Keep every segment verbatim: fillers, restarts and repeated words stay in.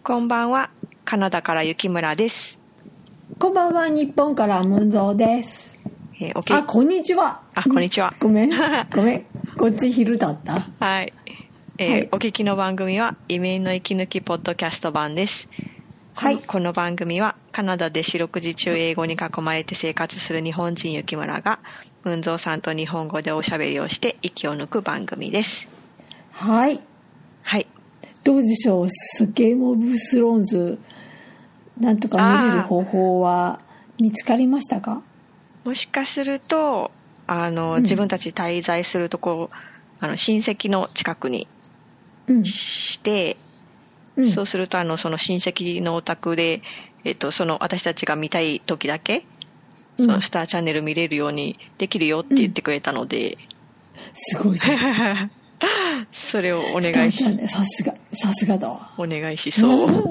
こんばんは、カナダから雪村です。 こんばんは、日本からムンゾーです。 えー、おけあ、こんにちは。 あ、こんにちは。 ごめん、ごめん、こっち昼だった。 はい。えーはい、お聞きの番組は移民の息抜きポッドキャスト版です。はい。この番組はカナダで四六時中英語に囲まれて生活する日本人雪村がムンゾーさんと日本語でおしゃべりをして息を抜く番組です。 はい。 はい。 どうでしょう、ゲームオブスローンズなんとか見れる方法は見つかりましたか？ もしかするとあの、うん、自分たち滞在するとこあの親戚の近くにして、うん、そうするとあのその親戚のお宅で、えっと、その私たちが見たい時だけ、うん、そのスターチャンネル見れるようにできるよって言ってくれたので、うん、 すごいですそれをお願いしさすがさすがだわ、 お願いしそうはい。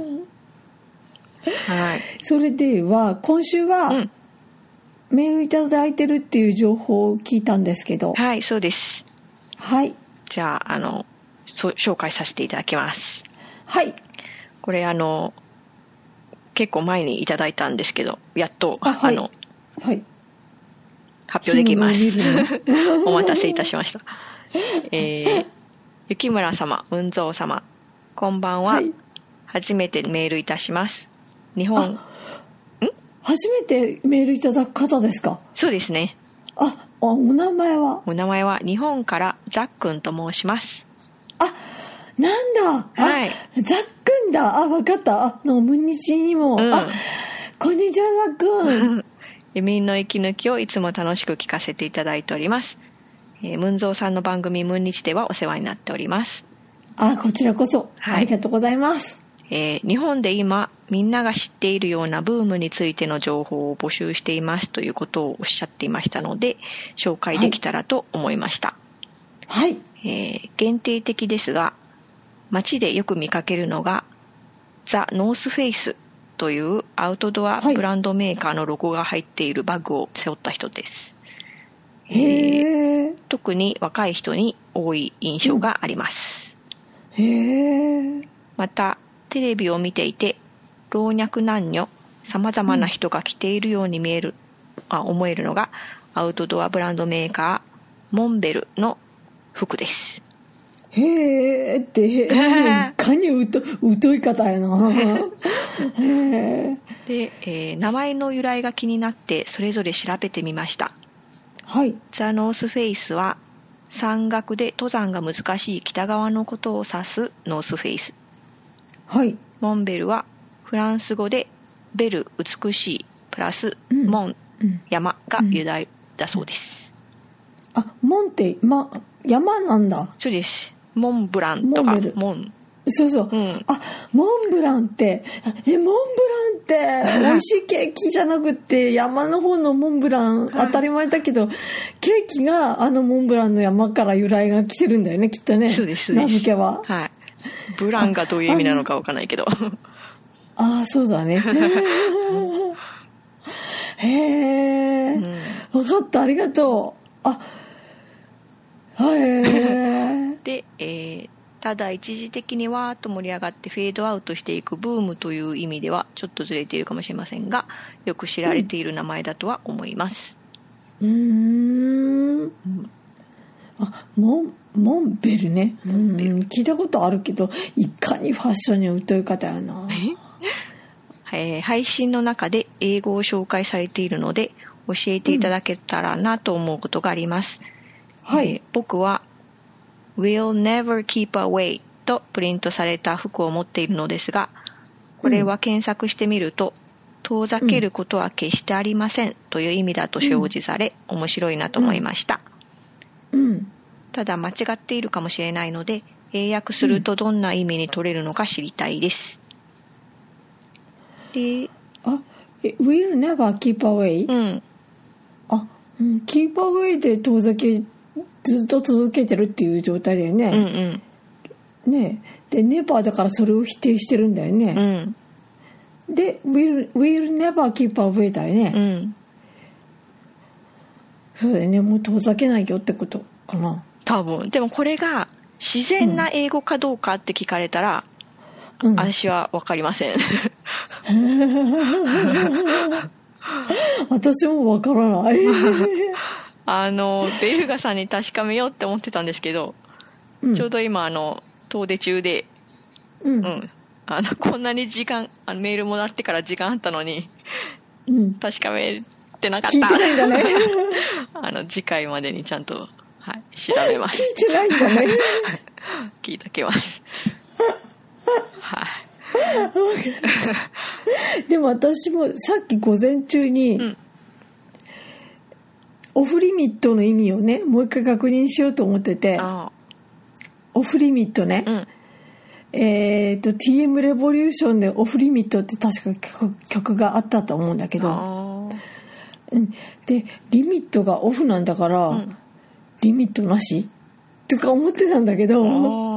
それでは今週は、うん、メールいただいてるっていう情報を聞いたんですけど。 はい、そうです。 はい。 じゃあ、あの、紹介させていただきます。 はい。 これあの、結構前にいただいたんですけど、やっと、 あ、はい、 あの、 はい、 発表できます。お待たせいたしました。えー、雪村様、ムンゾー様、こんばんは。はい、初めてメールいたします。日本、ん？ 初めてメールいただく方ですか？ そうですね。 あ、お名前は？ お名前は日本からザックンと申します。 あ、なんだ。 はい。 ザックンだ。あ、わかった。あの、ムンニチにも。うん、あ、こんにちは、ザックン。 移民の息抜きをいつも楽しく聞かせていただいております。えー、ムンゾーさんの番組ムンニチではお世話になっております。 あ、こちらこそ、はい、ありがとうございます。 えー、日本で今みんなが知っているようなブームについての情報を募集していますということをおっしゃっていましたので紹介できたらと思いました。 はい。 えー、限定的ですが街でよく見かけるのがザ・ノースフェイスというアウトドアブランドメーカーのロゴが入っているバッグを背負った人です。 へー。 えー、特に若い人に多い印象があります。 うん、へー。 またテレビを見ていて老若男女さまざまな人が着ているように見える、うん、あ思えるのがアウトドアブランドメーカーモンベルの服です。 へーって、へーいかに疎い方やなへーで、えー、名前の由来が気になってそれぞれ調べてみました。 はい。 ザ・ノースフェイスは山岳で登山が難しい北側のことを指すノースフェイス。 はい。 モンベルはフランス語でベル美しいプラス、うん、モン、うん、山が由来だそうです。 うん、あ、モンって、ま、山なんだ。 そうです。モンブランとかモン。 そうそう、うん、あ、モンブランってえモンブランって美味しいケーキじゃなくて山の方のモンブラン当たり前だけど、ケーキがあのモンブランの山から由来が来てるんだよね、きっとね。 そうです、 名付けは。 はい。ブランがどういう意味なのかわかんないけど。 ああ、そうだね。へえ、うん、分かった、ありがとう。あ、へえ。 で、えー、ただ一時的にわーっと盛り上がってフェードアウトしていくブームという意味ではちょっとずれているかもしれませんが、よく知られている名前だとは思います。 うーん。うん、あ、モンモンベルね、うん、聞いたことあるけどいかにファッションに疎い方やなえー、配信の中で英語を紹介されているので教えていただけたらなと思うことがあります、 うん、はい、 えー、僕は We'll never keep away とプリントされた服を持っているのですが、これは検索してみると、うん、遠ざけることは決してありませんという意味だと表示され、うん、面白いなと思いました、 うん、 ただ間違っているかもしれないので英訳するとどんな意味に取れるのか知りたいです、 うん、で、あ、We'll never keep away、 うん、 あ、うん、keep away で遠ざけずっと続けてるっていう状態だよね、 うんうん、ねで never だからそれを否定してるんだよね、 うん、 で we'll, we'll never keep away だよね、 うん、 そうだよね、もう遠ざけないよってことかな、 多分。でもこれが自然な英語かどうかって聞かれたら、 うん、 私は分かりません。 私も分からない。 あのベルガさんに確かめようって思ってたんですけど、うん、ちょうど今あの遠出中で、 うんうん、あのこんなに時間あのメールもらってから時間あったのに、 うん、 確かめてなかった。 聞いてないんだね。 あの次回までにちゃんと、はい、調べます。 聞いてないんだね。 聞いときます。はい。 でも私もさっき午前中に、うん、オフリミットの意味をねもう一回確認しようと思ってて、オフリミットね、 うん、 えっと ティーエム レボリューションでオフリミットって確か 曲, 曲があったと思うんだけど、うん、でリミットがオフなんだから、うん、リミットなしとか思ってたんだけど、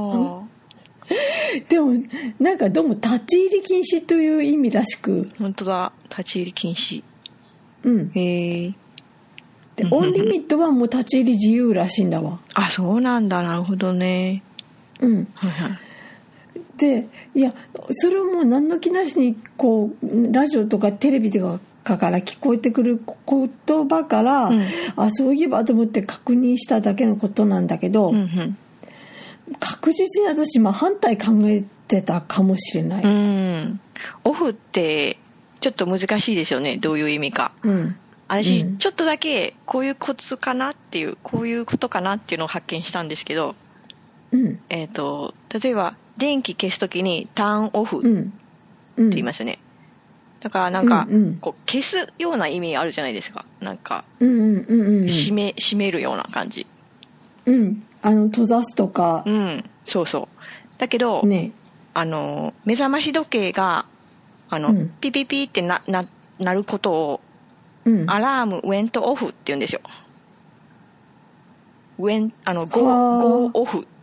でもなんかどうも立ち入り禁止という意味らしく。 本当だ、立ち入り禁止。 うん。 へえ。 でオンリミットはもう立ち入り自由らしいんだわ。 あ、そうなんだ。なるほどね。 うん。はいはい。で、いやそれをもう何の気なしにこうラジオとかテレビとかから聞こえてくる言葉から、うん、あそういえばと思って確認しただけのことなんだけど、 うんうん、 確実に私今反対考えてたかもしれない。 うん。オフってちょっと難しいですよね、どういう意味か。 うん。 私、うん、ちょっとだけこういうコツかなっていうこういうことかなっていうのを発見したんですけど、 うん、 えっと例えば電気消すときにターンオフって言いますよね。だからなんか、うんうん、こう消すような意味あるじゃないですか。なんか、 うんうんうんうん、 閉め閉めるような感じ。 うん。あの閉ざすとか。 うん。そうそう。だけど、 ね、 あの目覚まし時計があの、うん、ピピピってなななることを、うん、アラーム went off って言うんですよ。went あの go, go off って。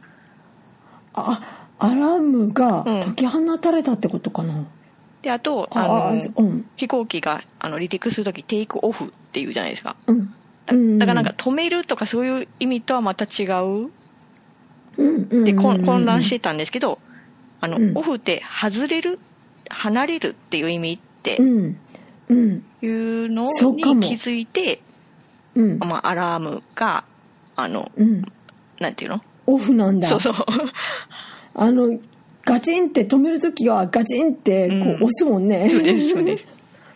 あ、アラームが解き放たれたってことかな。うん、 であとあのあ、うん、飛行機があの離陸するときテイクオフって言うじゃないですか。 うんだからなんか止めるとかそういう意味とはまた違う、 うんうん、 で混乱してたんですけど、あの、うん、オフって外れる離れるっていう意味って、 うんうん、 いうのに気づいて、 うんまあ、アラームがあの、 うん、 なんていうのオフなんだ。 そうそうあのガチンって止めるときはガチンってこう押すもんね、 うん、そうですそうです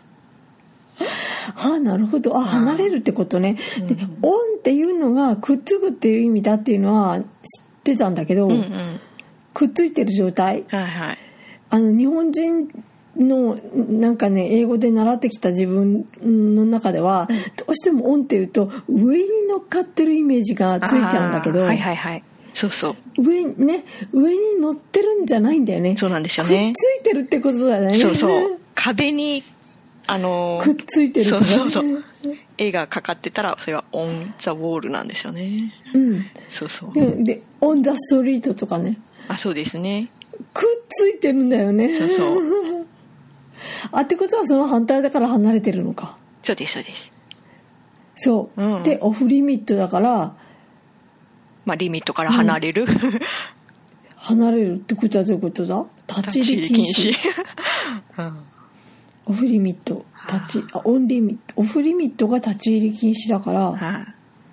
ああなるほど、あ離れるってことね、うん、でオンっていうのがくっつくっていう意味だっていうのは知ってたんだけど、 うんうん、くっついてる状態、 はいはい、 あの日本人のなんかね英語で習ってきた自分の中では、うん、どうしてもオンっていうと上に乗っかってるイメージがついちゃうんだけど、 はいはいはい、そうそう上ね上に乗ってるんじゃないんだよね。 そうなんですよね。 くっついてるってことだよね。 そうそう壁にあのー、 くっついてるとか、ね、 そうそうそう絵がかかってたらそれはオンザウォールなんですよね。 うんそうそうででオンザストリートとかね。 あそうですね。 くっついてるんだよね。 そうそうあってことはその反対だから離れてるのか。 そうですそうです。 そう、うん、でオフリミットだからまあリミットから離れる、うん、 離れるってことはどういうことだ。立ち入り禁止、 うん、 オフリミット立ちあオンリミットオフリミットが立ち入り禁止だから、 はあ、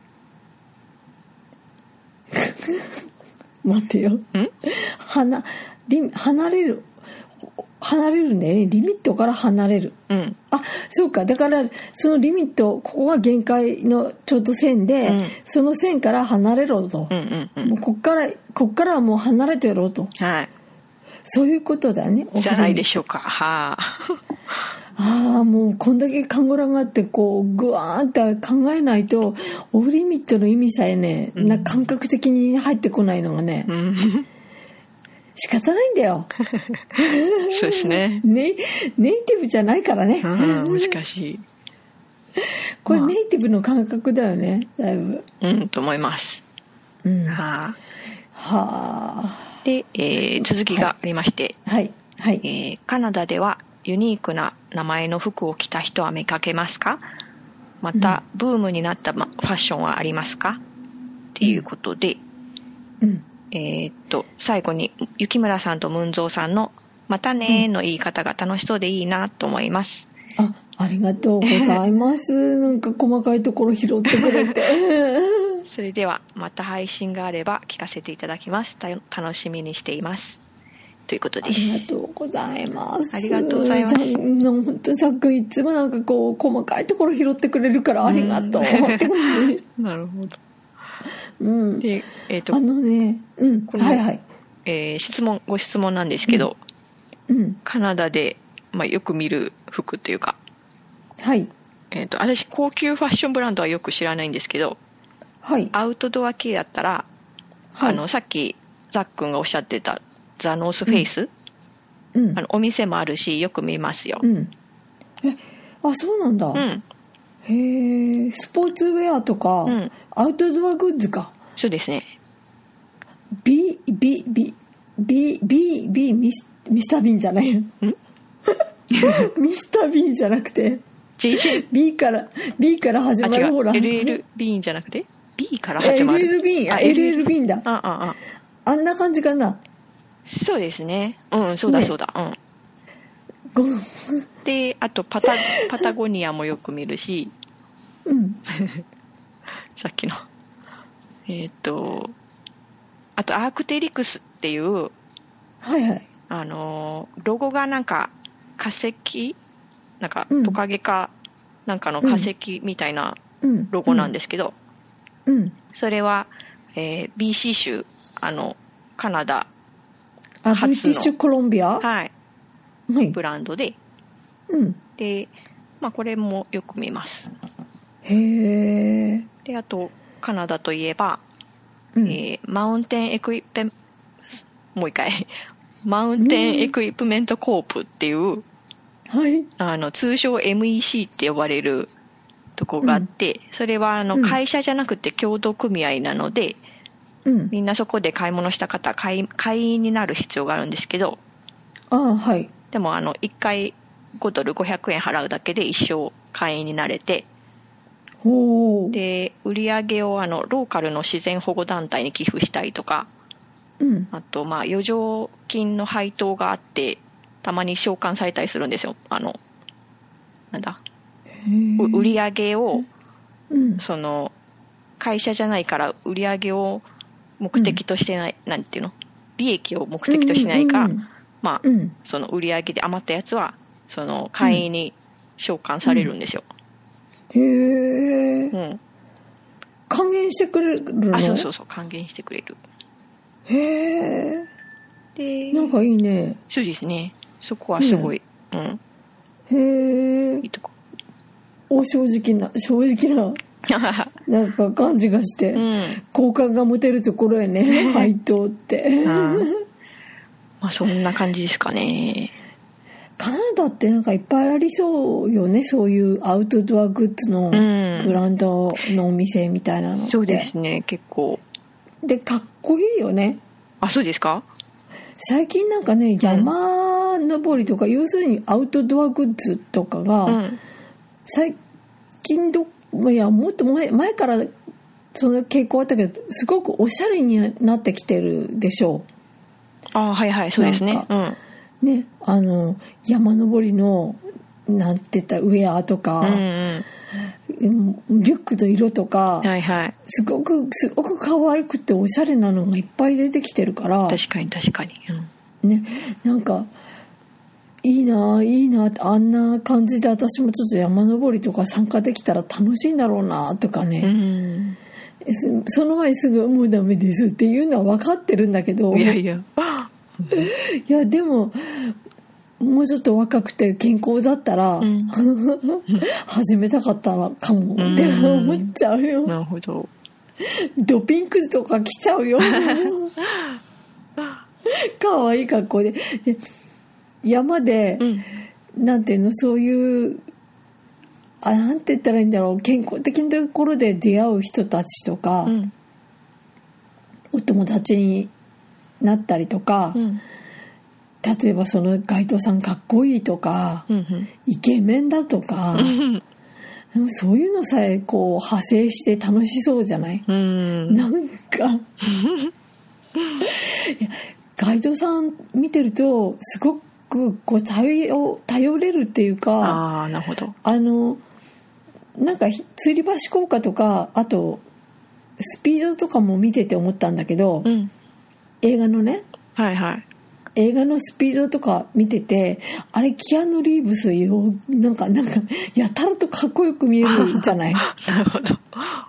待てよん離離れる離れるんだよね。リミットから離れる、 うん、 あそうか。だからそのリミットここが限界のちょうど線で、うん、その線から離れろと、 うんうんうん、 もうこっからこっからはもう離れてやろうと、 はい、 そういうことだね。 じゃないでしょうか。はあああもうこんだけカンゴラがあってこうグワーンって考えないとオフリミットの意味さえね、うん、な感覚的に入ってこないのがね、 うん仕方ないんだよ。 そうですね。 ネ, ネイティブじゃないからね。 うん、難しい。 これネイティブの感覚だよね、だいぶ。 うんと思います。 うん、 はあ。 はあ。 で、えー、続きがありまして、 はいはいはい、 えー、カナダではユニークな名前の服を着た人は見かけますか？また、うん、ブームになったファッションはありますか？っていうことで、 うんえー、っと最後に雪村さんとムンゾーさんのまたねの言い方が楽しそうでいいなと思います。 うん、あ、ありがとうございます。なんか細かいところ拾ってくれて。 それではまた配信があれば聞かせていただきます。楽しみにしています。ということです。 ありがとうございます。 ありがとうございます。 本当さっくんいつもなんかこう細かいところ拾ってくれるからありがとうって感じ。 なるほど。 うん。 で、えっと、 あのね、うん、はいはい。 えー、質問ご質問なんですけど、うんうん、カナダで、まあ、よく見る服というか、 はい。 えっと、私高級ファッションブランドはよく知らないんですけど、 はい。 アウトドア系だったら、はい、あのさっきザックンがおっしゃってたザ・ノースフェイス、うん、あのお店もあるしよく見ますよ。 うん、え、あ、そうなんだ。うん、へえ、スポーツウェアとか、うん、アウトドアグッズか。 そうですね。 B B B B B B ミスミスタービーンじゃないよ。ミスタービーンじゃなくて B から B から始まるほらエルエル ビーンじゃなくて B から始まるエルエル ビーン、あ エルエル ビーンだ。 ああああんな感じかな。 そうですね。うん、そうだそうだ、ね、うん。で、あとパタパタゴニアもよく見るし、うん、さっきのえっ、ー、とあとアークテリクスっていう、 はいはい、 あのロゴがなんか化石なんかトカゲかなんかの化石みたいなロゴなんですけど、うんうん、それは、えー、ビーシー 州あのカナダあブリティッシュコロンビア、 はい、はい、ブランドで、うん、で、まあ、これもよく見ます。 へえ。 であとカナダといえば、うんえー、マウンテンエクイプもう一回マウンテンエクイプメントコープっていう、うんはい、あの通称 エムイーシー って呼ばれるとこがあって、うん、それはあの会社じゃなくて協同組合なので、うん、みんなそこで買い物した方会員、会員になる必要があるんですけど、 あ、はい、 でもあのいっかいごドルごひゃくえん払うだけで一生会員になれて、 ほうで売り上げをあのローカルの自然保護団体に寄付したりとか、うん、あとまあ余剰金の配当があってたまに償還されたりするんですよ。あのなんだ売り上げを、うん、その会社じゃないから売り上げを目的としてない、うん、なんていうの利益を目的としてないか、うんうん、まあ、うん、その売り上げで余ったやつはその会員に償還されるんですよ。 うん、へえ、うん、還元してくれるの？ あ、そうそうそう、還元してくれる。 へえ。 で、 なんかいいね。 そうですね。そこはすごい、うん、うん、 へえ。 いいとこ。 お正直な正直ななんか感じがして、うん、好感が持てるところへね、配当って。うん、 まあそんな感じですかね。 カナダってなんかいっぱいありそうよね、そういうアウトドアグッズのブランドのお店みたいなのって、うん、 そうですね、結構でかっこいいよね。 あ、そうですか。 最近なんかね、山登りとか、うん、要するにアウトドアグッズとかが、うん、最近どいやもっと前前からその傾向あったけど、すごくおしゃれになってきてるでしょう。 あ、はいはい、そうですね。うん、 ね、あの山登りのなんて言ったらウェアとか、うんうん、リュックの色とか、 はいはい、 すごくすごく可愛くておしゃれなのがいっぱい出てきてるから、 確かに確かに、 うん、ね、なんかいいないいなって、あんな感じで私もちょっと山登りとか参加できたら楽しいんだろうなとかね、うん、その前にすぐもうダメですっていうのは分かってるんだけど、 いやいやいやでももうちょっと若くて健康だったら、うん、始めたかったかもって思っちゃうよ。 なるほど。 ドピンクとか着ちゃうよ。可愛い格好で、で山で、うん、なんていうの、そういうあ、なんて言ったらいいんだろう、健康的なところで出会う人たちとか、うん、お友達になったりとか、うん、例えばそのガイドさんかっこいいとか、うんうん、イケメンだとか、でもそういうのさえこう派生して楽しそうじゃない？うん、なんかガイドさん見てるとすごくこう頼、頼れるっていうか、 ああ、なるほど。 あのなんか吊り橋効果とか、あとスピードとかも見てて思ったんだけど、 うん、 映画のね、 はいはい、 映画のスピードとか見てて、あれキアヌ・リーブスよ、なんかなんかやたらとかっこよく見えるじゃない。 なるほど。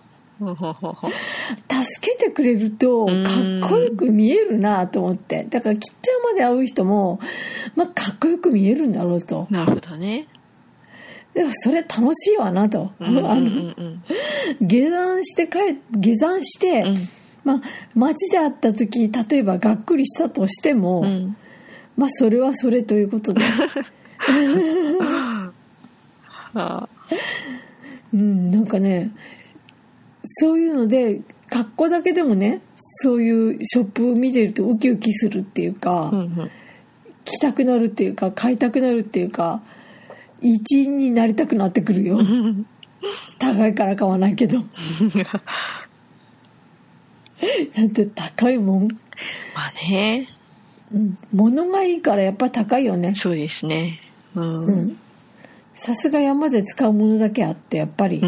助けてくれるとかっこよく見えるなと思って、だからきっと山で会う人も、まあ、かっこよく見えるんだろうと。 なるほどね。 でもそれ楽しいわなと、うんうんうん、あの下山して帰下山して、うん、まあ、街で会った時例えばがっくりしたとしても、うん、まあそれはそれということで、はあ、うん、なんかね、そういうので格好だけでもね、そういうショップを見てるとウキウキするっていうか、うんうん、着たくなるっていうか買いたくなるっていうか、一員になりたくなってくるよ。高いから買わないけど。だって高いもん。 まあね。 うん。物がいいからやっぱり高いよね。 そうですね。うん。 うん。さすが山で使うものだけあってやっぱり。うん。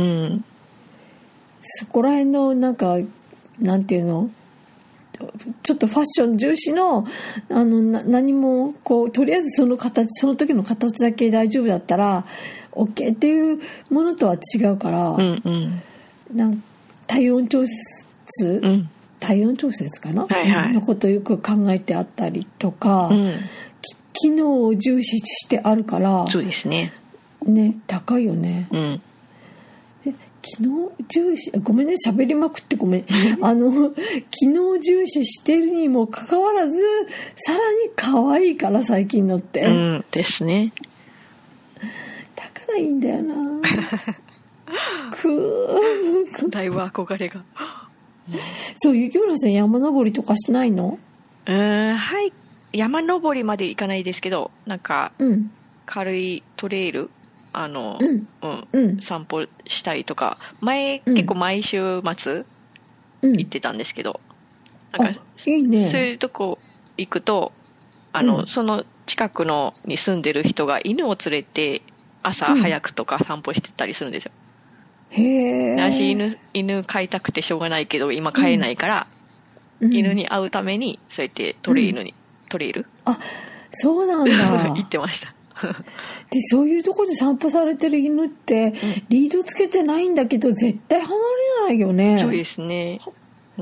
そこら辺のなんかなんていうの、ちょっとファッション重視のあのな何もこうとりあえずその形その時の形だけ大丈夫だったら OK っていうものとは違うから、うんうん、なん体温調節、うん、体温調節かな、はいはい、のことをよく考えてあったりとか、うん、機能を重視してあるから、 そうですね。 ね、高いよね。うん。機能重視、ごめんね、喋りまくってごめん。あの、機能重視してるにもかかわらず、さらに可愛いから最近のって。 うんですね。 だからいいんだよな。くー。 だいぶ憧れが。 そう、雪村さん山登りとかしないの？ うーん、はい。山登りまで行かないですけど、なんか、うん、軽いトレイル。あの、うんうんうん、散歩したりとか前、うん、結構毎週末行ってたんですけど、 うん、なんかいいね、 そういうとこ行くとあの、うん、その近くのに住んでる人が犬を連れて朝早くとか散歩してたりするんですよ、うん、へー。犬、犬飼いたくてしょうがないけど今飼えないから、うん、犬に会うためにそうやってトレイルに、うん、トレイルあ、そうなんだ行ってましたでそういうとこで散歩されてる犬って、うん、リードつけてないんだけど絶対離れないよね。 そうですね、うん、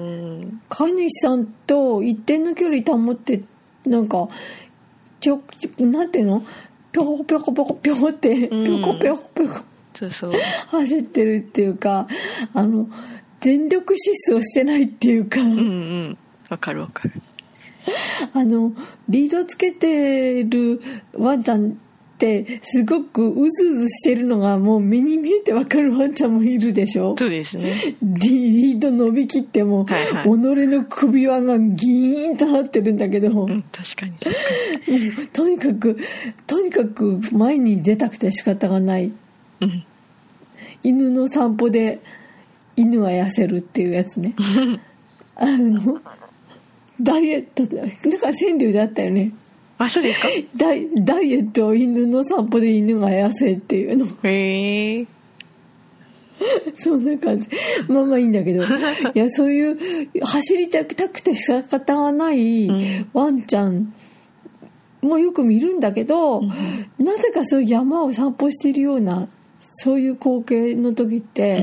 飼い主さんと一定の距離保ってなんかちょなんていうのぴょこぴょこぴょこぴょこってぴょこぴょこぴょこそうそう走ってるっていうか、あの全力疾走してないっていうか、うんうんわかるわかる。 あのリードつけてるワンちゃんってすごくうずうずしてるのがもう目に見えてわかるワンちゃんもいるでしょ。 そうですね。 リード伸びきっても、はいはい、己の首輪がギーンとなってるんだけど、 うん、確かに確かにとにかくとにかく前に出たくて仕方がない、うん、犬の散歩で犬は痩せるっていうやつねあのダイエットなんか川柳であったよね。 あ、そうですか。 ダイ、ダイエット犬の散歩で犬が痩せっていうの。 へえ。 そんな感じ。まあまあいいんだけど、いやそういう走りたくて仕方がないワンちゃんもよく見るんだけど、うん、なぜかそういう山を散歩しているようなそういう光景の時って、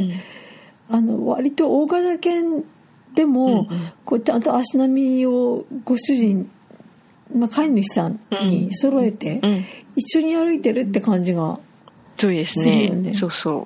うん、あの割と大型犬でも、うんうん、こうちゃんと足並みをご主人、まあ、飼い主さんに揃えて、うんうん、一緒に歩いてるって感じがするよね。 そうですね。そうそう。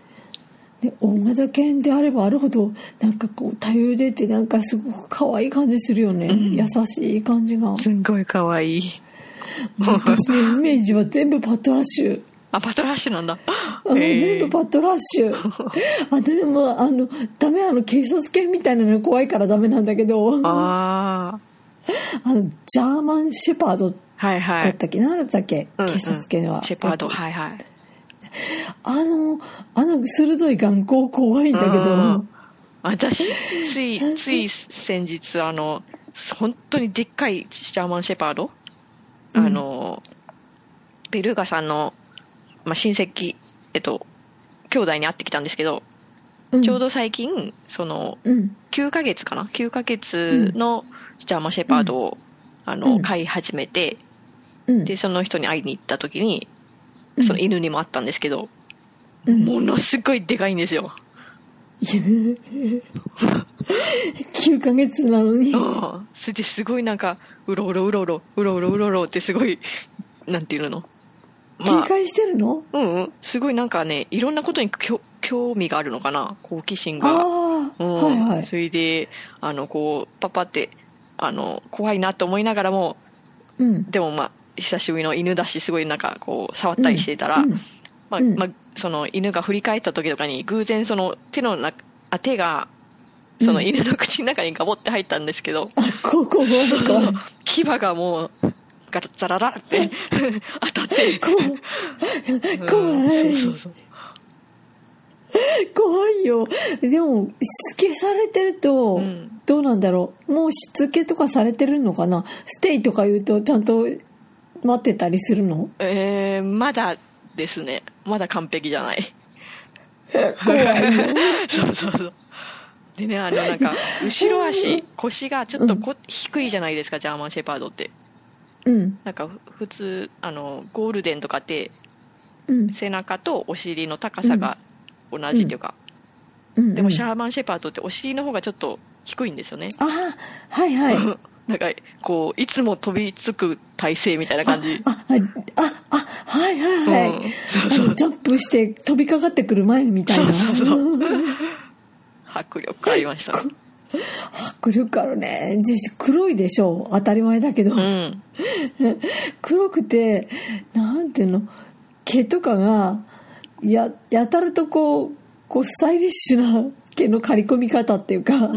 で大型犬であればあるほどなんかこう頼れてなんかすごく可愛い感じするよね、うん、優しい感じがすんごい可愛い。 私のイメージは全部パトラッシュ。 あ、パトラッシュなんだ。 あの全部パトラッシュ。あ、でもあのダメ、あの警察犬みたいなの怖いからダメなんだけど。 ああのジャーマンシェパードだったっけ、 はいはい、 何だったっけ、うんうん、警察犬は。 シェパード、はいはい。 あのあの鋭い眼光怖いんだけど。 私ついつい先日あの本当にでっかいジャーマンシェパード、うん、あのベルーガさんの、まあ、親戚、えっと、兄弟に会ってきたんですけど、うん、ちょうど最近その、うん、きゅうかげつかなきゅうかげつのジャーマンシェパードを、うん、あの飼い始めて、うん、でその人に会いに行った時に、うん、その犬にも会ったんですけど、うん、ものすごいでかいんですよ。 きゅうかげつなのに。 ああ、それですごいなんかうろうろうろうろうろうろうろうろってすごいなんていうの、 まあ、警戒してるの？ うん、うん、すごいなんかね、いろんなことに興味があるのかな、好奇心が。 ああ、うん、はいはい。 それであのこうパパってあの怖いなと思いながらも、うん、でもまあ久しぶりの犬だしすごいなんかこう触ったりしてたら、うんうん、まあまあ、その犬が振り返った時とかに偶然その手のなあ手がその犬の口の中にガボって入ったんですけど、 うん、あここもそう牙がもうガラザララって当たって怖い怖い、そうそうそう、怖いよ。でもしつけされてると、うん、どうなんだろう、もうしつけとかされてるのかな。ステイとか言うとちゃんと待ってたりするの？ えー、まだですね、まだ完璧じゃない。 怖いよ。 そうそうそう。でね、あのなんか後ろ足腰がちょっとこ、うん、低いじゃないですか、ジャーマンシェパードって。うん。なんか普通あのゴールデンとかって、うん、背中とお尻の高さが同じっていうか、うんうん、でもシャーマンシェパードってお尻の方がちょっと低いんですよね。 あ、はいはい。 なんかこういつも飛びつく体勢みたいな感じ。 ああああはいはいはい、うん、そうそうジャンプして飛びかかってくる前みたいな。そうそうそう迫力ありました。 迫力あるね。実際黒いでしょ、当たり前だけど、うん、黒くてなんていうの、毛とかが や, やたらとこうこうスタイリッシュな毛の刈り込み方っていうか、うん、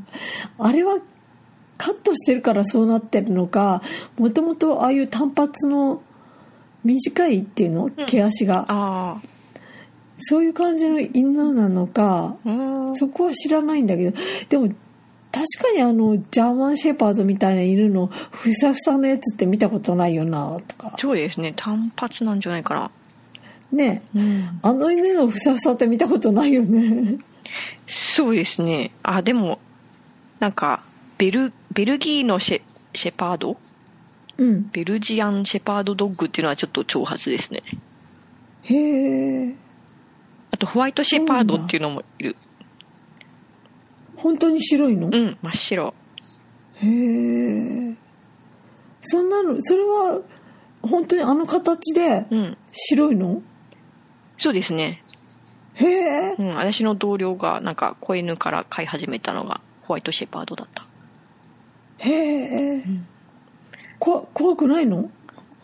あれはカットしてるからそうなってるのか、もともとああいう単発の短いっていうの、毛足が、うん、あそういう感じの犬なのか、うん、そこは知らないんだけど、でも確かにあのジャーマンシェパードみたいな犬のふさふさのやつって見たことないよなとか。 そうですね、単発なんじゃないかなね、うん、あの犬のふさふさって見たことないよね。 そうですね。あ、でもなんかベル、ベルギーのシェ、シェパード、うん、ベルジアンシェパードドッグっていうのはちょっと長髪ですね。 へえ。 あとホワイトシェパードっていうのもいる。 本当に白いの？ うん、真っ白。 へえ。そんなの、それは本当にあの形で白いの？うん、 そうですね。 へえ。 うん、私の同僚がなんか子犬から飼い始めたのがホワイトシェパードだった。 へえ、うん、こ怖くないの？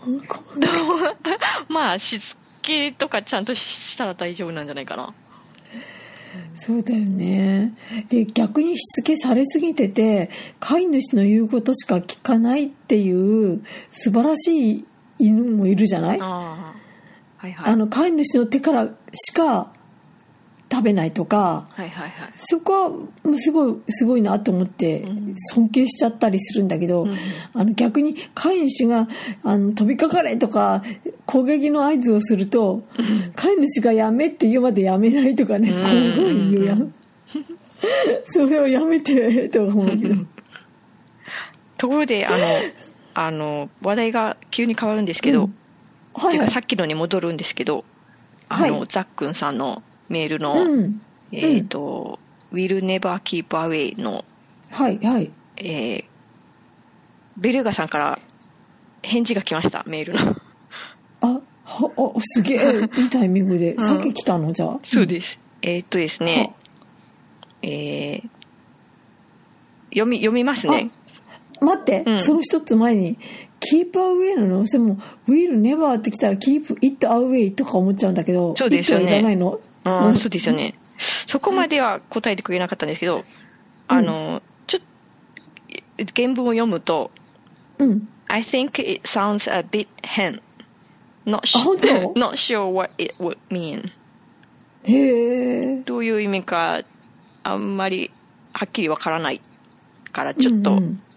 まあしつけとかちゃんとしたら大丈夫なんじゃないかな。 そうだよね。で逆にしつけされすぎてて飼い主の言うことしか聞かないっていう素晴らしい犬もいるじゃない？あ、はいはい、あの飼い主の手からしか食べないとか、はいはいはい、そこはすごいすごいなと思って尊敬しちゃったりするんだけど、うん、あの逆に飼い主があの飛びかかれとか攻撃の合図をすると、うん、飼い主がやめって言うまでやめないとかね、怖いよやんそれをやめてとか思うけどところであのあの話題が急に変わるんですけど、うんはいはい、さっきのに戻るんですけど、あの、はい、ザックンさんのメールの、うん、えっ、ー、と、うん、Will Never Keep Away の、 はいはい、 えー、ベルガさんから返事が来ました、メールの。 あ、は、あ、すげえ、いいタイミングで。さっき来たのじゃあ。 そうです。えー、っとですね、えー、読み、読みますね。 待って、うん、その一つ前に、Keep Away ののせも、Will Never って来たら Keep It Away とか思っちゃうんだけど、 そうですよね。 It はいらないの？ あ、うん、そうですよね。そこまでは答えてくれなかったんですけど、うん、あのちょっと原文を読むと、うん、I think it sounds a bit hen. Not, not sure what it would mean. へえ。 どういう意味かあんまりはっきりわからないからちょっと、うんうん、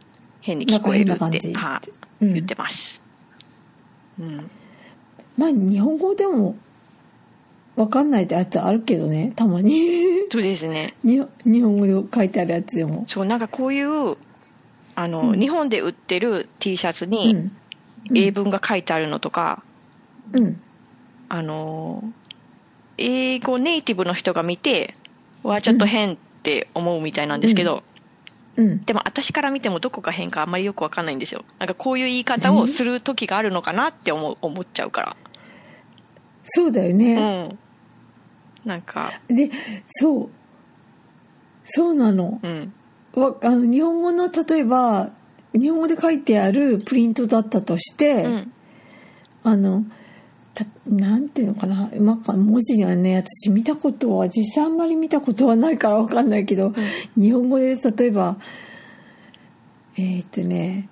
変に聞こえるっては、うん、言ってます、うん、 まあ日本語でも分かんないってやつあるけどね、たまにそうですね、 日本語で書いてあるやつでも、 そうなんかこういうあの、うん、日本で売ってる T シャツに英文が書いてあるのとか、うん、あの英語ネイティブの人が見てわちょっと変って思うみたいなんですけど、うんうん、でも私から見てもどこが変かあんまりよくわかんないんですよ。なんかこういう言い方をする時があるのかなって思う、思っちゃうから。 そうだよね、 うん、なんかでそうそうなの、うん、わあの日本語の例えば日本語で書いてあるプリントだったとして、うん、あのたなんていうのかな、なんか文字にはね私見たことは実際あんまり見たことはないからわかんないけど、うん、日本語で例えばえー、っとね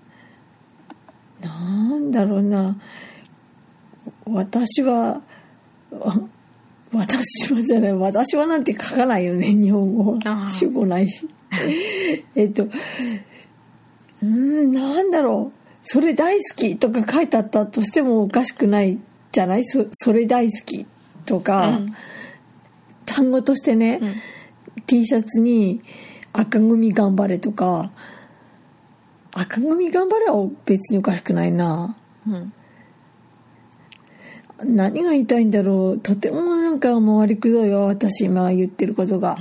なんだろうな、私は私はじゃない私はなんて書かないよね、日本語は主語ないしえっとうーんなんだろう、それ大好きとか書いてあったとしてもおかしくないじゃない、 そ, それ大好きとか、うん、単語としてね、うん、T シャツに赤組頑張れとか、赤組頑張れは別におかしくないな、うん、何が言いたいんだろう、とてもなんか回りくどいよ私今言ってることが、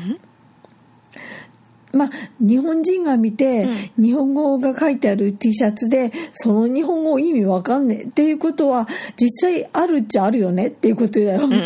まあ日本人が見て、うん、日本語が書いてある T シャツでその日本語意味わかんねえっていうことは実際あるっちゃあるよねっていうことだよ、 うんうん、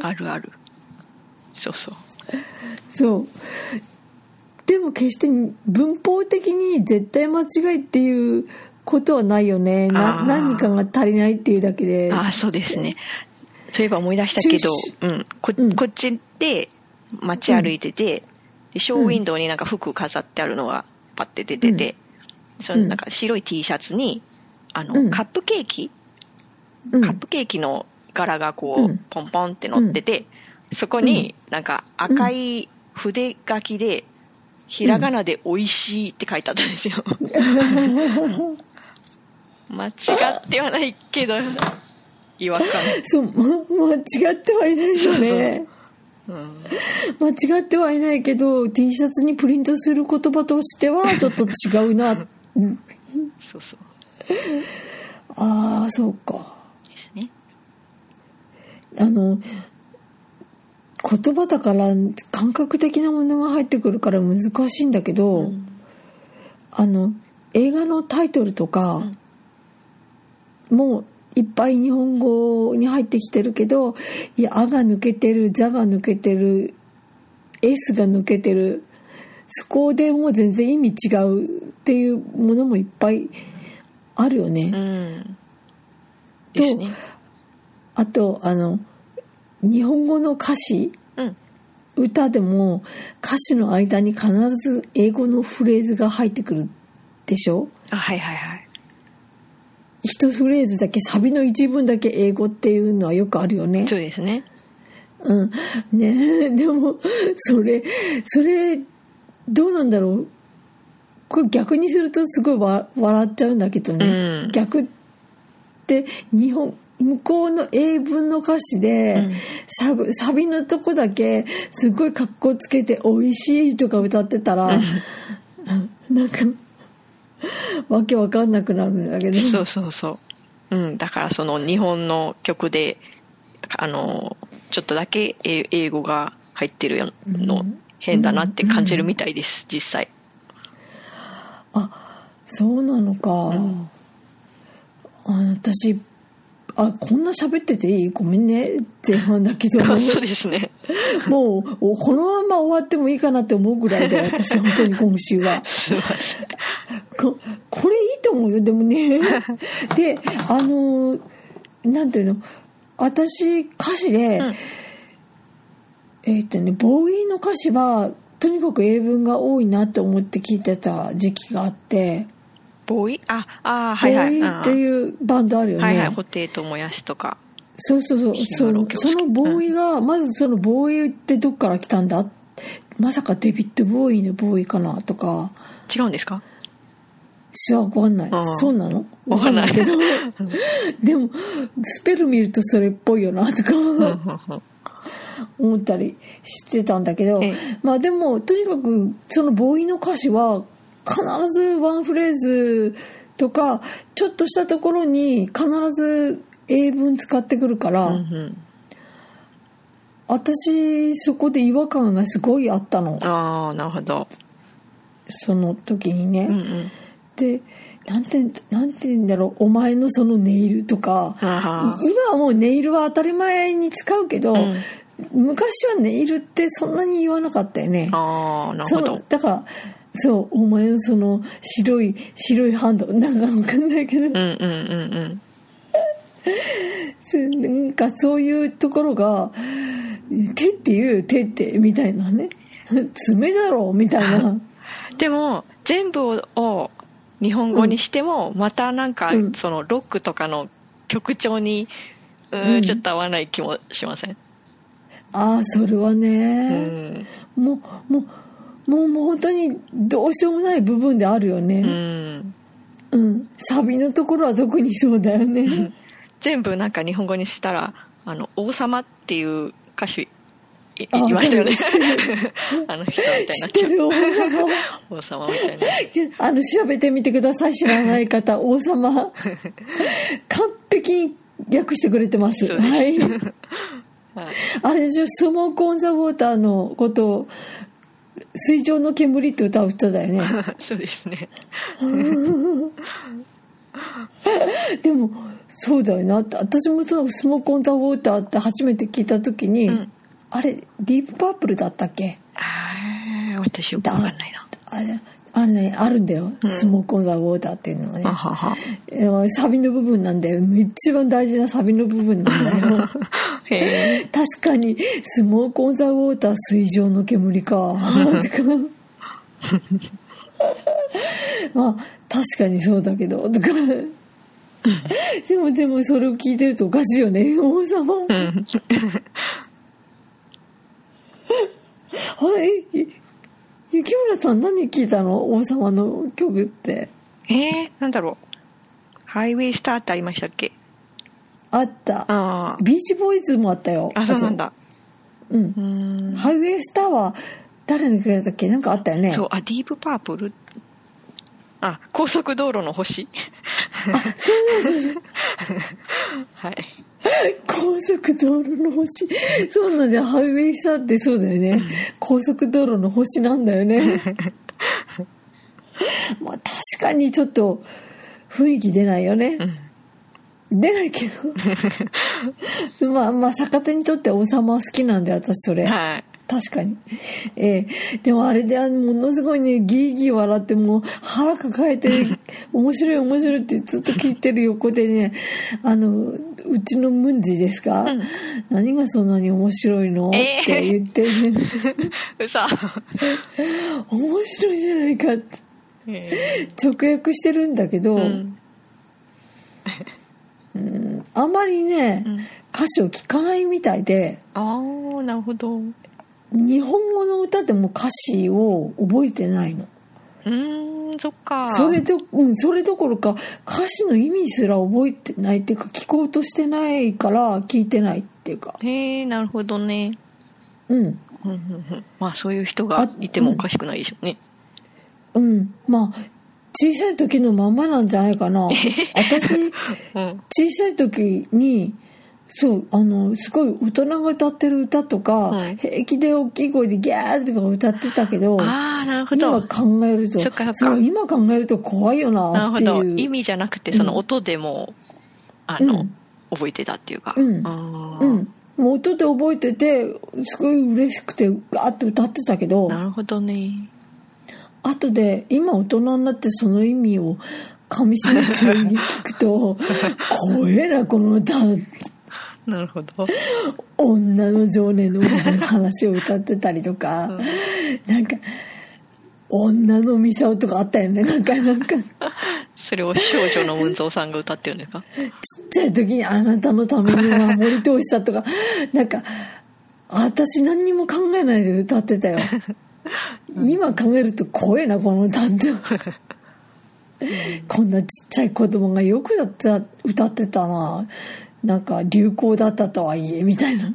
あるある、そうそうそうでも決して文法的に絶対間違いっていうことはないよね、な何かが足りないっていうだけで。 ああそうですね、そういえば思い出したけど、うん、こ, うん、こっちで街歩いてて、うん、ショーウィンドウになんか服飾ってあるのがパッて出てて、うん、そのなんか白い T シャツにあの、うん、カップケーキ、うん、カップケーキの柄がこう、うん、ポンポンって乗ってて、うん、そこになんか赤い筆書きでひらがなで美味しいって書いてあったんですよ、うん間違ってはないけど違和感、 そう、ま、間違ってはいないよねうん、間違ってはいないけど T シャツにプリントする言葉としてはちょっと違うなそうそうああそうかですね、 あの言葉だから感覚的なものが入ってくるから難しいんだけど、うん、あの映画のタイトルとか、うんもういっぱい日本語に入ってきてるけど、いや、あが抜けてる、ざが抜けてる、S が抜けてる、そこでもう全然意味違うっていうものもいっぱいあるよね。うんと、ね、あとあの日本語の歌詞、うん、歌でも歌詞の間に必ず英語のフレーズが入ってくるでしょ。 あ、はいはいはい。 一フレーズだけサビの一文だけ英語っていうのはよくあるよね。 そうですね。 うんねえでもそれそれどうなんだろう。これ逆にするとすごいわ笑っちゃうんだけどね。うん、逆って日本向こうの英文の歌詞で、うん、サ, サビのとこだけすごい格好つけて美味しいとか歌ってたら、うん、なんか。わけわかんなくなるんだけど。 そうそうそう、うん、だからその日本の曲であのちょっとだけ英語が入ってるの変だなって感じるみたいです、うんうん、実際。 あ、そうなのか、うん、あ私あこんな喋ってていい？ごめんね前半だけどそうですねもうこのまま終わってもいいかなって思うぐらいで私本当に今週はこ, これいいと思うよでもねであのなんていうの私歌詞で、うん、えーっとねボーイの歌詞はとにかく英文が多いなと思って聞いてた時期があってボーイああはいはいボーイっていうバンドあるよね。 はいはい、ホテイともやしとか。 そうそうそうそのそのボーイが、うん、まずそのボーイってどっから来たんだ。まさかデビッド・ボーイのボーイかなとか。 違うんですか？ しわかんない。そうなの？ わかんないけど。でも、スペル見るとそれっぽいよな、とか思ったりしてたんだけど、まあでも、とにかく、そのボーイの歌詞は、必ずワンフレーズとか、ちょっとしたところに必ず英文使ってくるから、うんうん、私、そこで違和感がすごいあったの。 ああ、なるほど。 その時にね。 うんうんで、なんて、なんて言うんだろう、お前のそのネイルとか、今はもうネイルは当たり前に使うけど、うん、昔はネイルってそんなに言わなかったよね。 ああ、なるほど。 だから、そう、お前のその白い、白いハンド、なんかわかんないけど。うんうんうんうん。 なんかそういうところが、手っていう手ってみたいなね。爪だろうみたいな。 でも、全部を、日本語にしても、またなんか、うん、そのロックとかの曲調に、うん、うん、ちょっと合わない気もしません？ ああ、それはね、うん、もう、もう、もう、もう本当にどうしようもない部分であるよね。うん。うん。サビのところは特にそうだよね。うん、 全部なんか日本語にしたら、あの、王様っていう歌手、言いましたよね。あの人みたいな。 知ってる王様。 王様みたいな。 あの、調べてみてください。知らない方、王様。完璧に略してくれてます。はい。はい、あれでしょ、スモークオンザウォーターのことを、水上の煙って歌う人だよね。 そうですね。 でも、そうだよなって。私もそのスモークオンザウォーターって初めて聞いたときに、うん、あれディープパープルだったっけ？ ああ、私よくわかんないな。 あれ、あれね、あるんだよ、うん、スモークオンザウォーターっていうのがね。ははサビの部分なんだよ。一番大事なサビの部分なんだよ。へ確かにスモークオンザウォーター、水上の煙か。まあ確かにそうだけどとか。でもでもそれを聞いてるとおかしいよね、王様。うんはい、雪村さん何聞いたの？王様の曲って。 えー、なんだろう。ハイウェイスターってありましたっけ？ あった。あビーチボーイズもあったよ。 あ、そうなんだ。 うん。うんハイウェイスターは誰の曲だったっけ？なんかあったよね。 そう、あ、ディープパープル。あ、高速道路の星。 あ、そうそうそう。 はい。 高速道路の星。そうなんだよ。ハイウェイスターってそうだよね。うん、高速道路の星なんだよね。まあ確かにちょっと雰囲気出ないよね。うん、出ないけど。まあまあ逆手にとって王様は好きなんで私それ。はい。確かに。えー、でもあれでものすごいね、ギーギー笑ってもう腹抱えて、面白い面白いってずっと聞いてる横でね、あの、うちのムンジですか、うん、何がそんなに面白いの、えー、って言ってね。 嘘。 面白いじゃないかって。えー、直訳してるんだけど、うんうん、あんまりね、うん、歌詞を聞かないみたいで。 ああ、なるほど。 日本語の歌でも歌詞を覚えてないの。 うーん、そっか。 それど、うん、それどころか歌詞の意味すら覚えてないっていうか、聞こうとしてないから聞いてないっていうか。 へえ、なるほどね。 うん。 うんうんうん、まあそういう人がいてもおかしくないでしょうね。 うん、うん、まあ小さい時のまんまなんじゃないかな。私、うん、小さい時に。そうあのすごい大人が歌ってる歌とか、うん、平気で大きい声でギャーとか歌ってたけど、 あなるほど今考えると そ, そう今考えると怖いよなっていう。なるほど。 意味じゃなくてその音でも、うん、あの、うん、覚えてたっていうか、 うんあうん、もう音で覚えててすごい嬉しくてガーッと歌ってたけど。 なるほどね。 後で今大人になってその意味を噛み締めて聞くと怖えなこの歌って。 なるほど。 女の情念の話を歌ってたりとか、うん、なんか女のミサオとかあったよね。なんかなんかそれを少女のムンゾーさんが歌ってるんですか？ ちっちゃい時にあなたのために守り通したとかなんか私何にも考えないで歌ってたよ。今考えると怖えなこの歌って。 こんなちっちゃい子供がよくだった歌ってたな、なんか流行だったとはいえみたいな。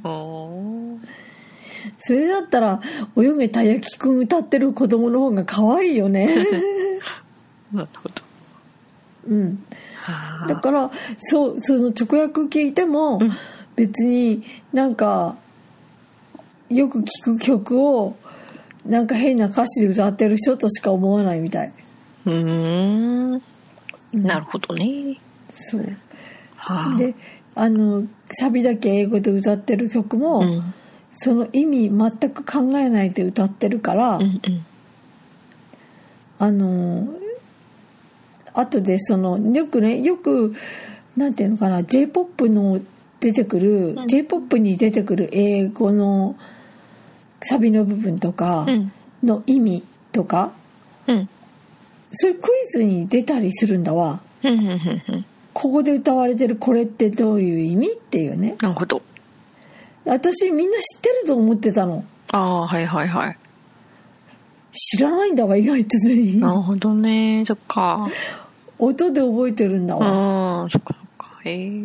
それだったら泳げたい焼きくん歌ってる子供の方が可愛いよね。 なるほど。 うん。だからそうその直訳聞いても、うん、別になんかよく聞く曲をなんか変な歌詞で歌ってる人としか思わないみたい。 うーん、なるほどね。 そう。はあ、で、あのサビだけ英語で歌ってる曲も、うん、その意味全く考えないで歌ってるから、うんうん、あの後でそのよくねよくなんていうのかな J-ポップ の出てくる、うん、J-ポップ に出てくる英語のサビの部分とかの意味とか、うん、そういうクイズに出たりするんだわ。うんうんうんうん、ここで歌われてるこれってどういう意味っていうね。 なるほど。 私みんな知ってると思ってたの。 ああ、はいはいはい。 知らないんだわ意外とね。 なるほどね、そっか。 音で覚えてるんだわ。 ああ、そっかそっか。へえ。うん。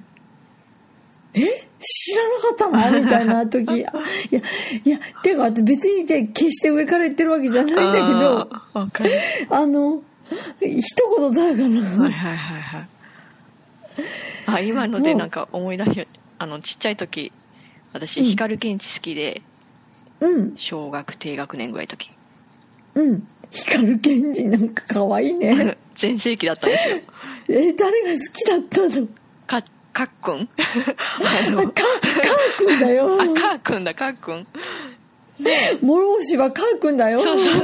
え知らなかったのみたいな時。いやいやてか別にで決して上から言ってるわけじゃないんだけど、あ, かるあの一言だから。 はいはいはいはい。あ、今のでなんか思い出し、あのちっちゃい時私、うん、光源氏好きで、うん、小学低学年ぐらいの時。 うん。光源氏なんか可愛いね。 全盛期だったんですよ。 え誰が好きだったの？ かかっくん。 あのかかーくんだよ。 あかーくんだかーくん。 諸星はかーくんだよ。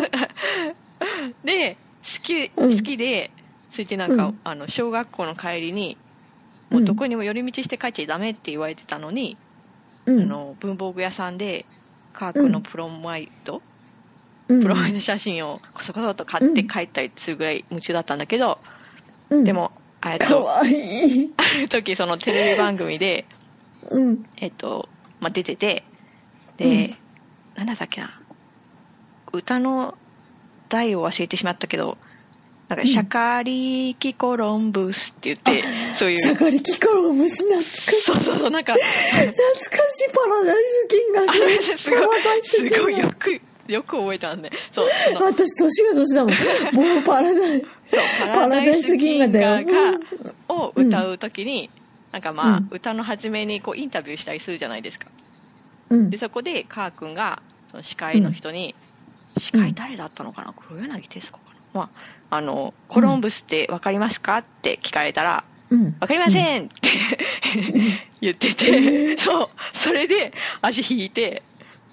で好き好きで、うん、それでなんか、うん、あの小学校の帰りにもうどこにも寄り道して帰っちゃダメって言われてたのに、うん、あの文房具屋さんでカーくんのプロマイド、うん、プロマイド写真をこそこそと買って帰ったりするぐらい夢中だったんだけど、うん、でもえっと、かわいい。ある時そのテレビ番組で、うん、えっと、まあ、出ててで、うん、なんだったっけな、歌の題を忘れてしまったけど、なんかシャカリキコロンブスって言って、うん、そういうシャカリキコロンブス懐かしい。 そうそうそう、なんか懐かしいパラダイス銀河ね。すごいパラダイス銀河すごいよくよく覚えたんで。そうその私年が年だもん。もうパラダイスパラダイス銀河だよ。 を歌うときに、うん、なんかまあ、うん、歌の初めにこうインタビューしたりするじゃないですか。うん、でそこでカー君がその司会の人に、うん、司会誰だったのかな、黒柳徹子かな。まああのコロンブスって分かりますかって聞かれたら、うん、分かりませんって、うん、言ってて、そうそれで足引いて。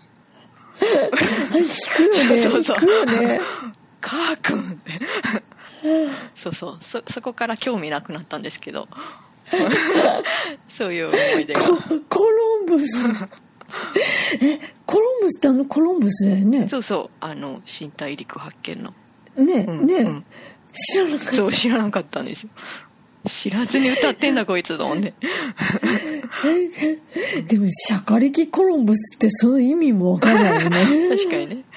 引くよね。そうそう。引くよね。 カー君ってそうそう、そそこから興味なくなったんですけどそういう思い出が。コ, コロンブスえコロンブスってあのコロンブスだよね。 そうそう、あの新大陸発見のねえ、うん、ねえ、うん、知らなかった。 そう知らなかったんですよ。知らずに歌ってんだこいつと思ってでもシャカリキコロンブスってその意味もわからないよね。 確かにね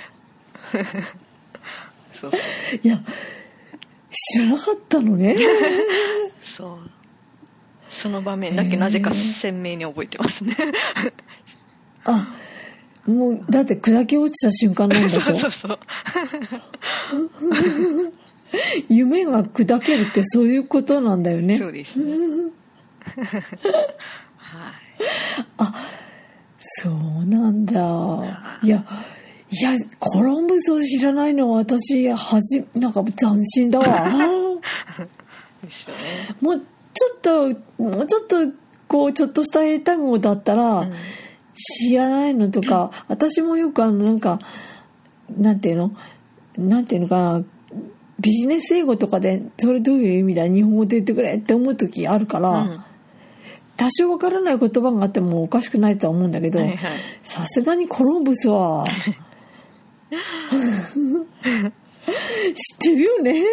そういや知らなかったのね。 そうその場面だけなぜか鮮明に覚えてますね。 あもうだって砕け落ちた瞬間なんだぞ。 そうそう夢が砕けるってそういうことなんだよね。 そうですね。はい。 あ、そうなんだ。いや、いやコロンブスを知らないのは私はじなんか斬新だわ。 ですよね。 もうちょっともうちょっとこうちょっとした英単語だったら、うん、知らないのとか、うん、私もよくあのなんかなんていうのなんていうのかな。ビジネス英語とかでそれどういう意味だ日本語で言ってくれって思う時あるから、うん、多少わからない言葉があってもおかしくないとは思うんだけど、さすがにコロンブスは知ってるよね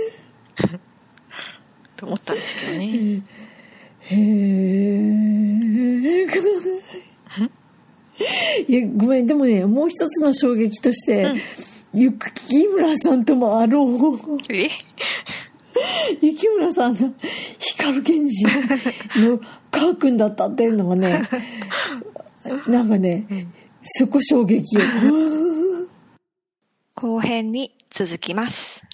と思ったんですけどね。 へえいやごめんでもねもう一つの衝撃として、うんゆく木村さんともあろう。 え雪村さんが光源氏のカー君だったっていうのがね、なんかね、そこ衝撃よ。 後編に続きます。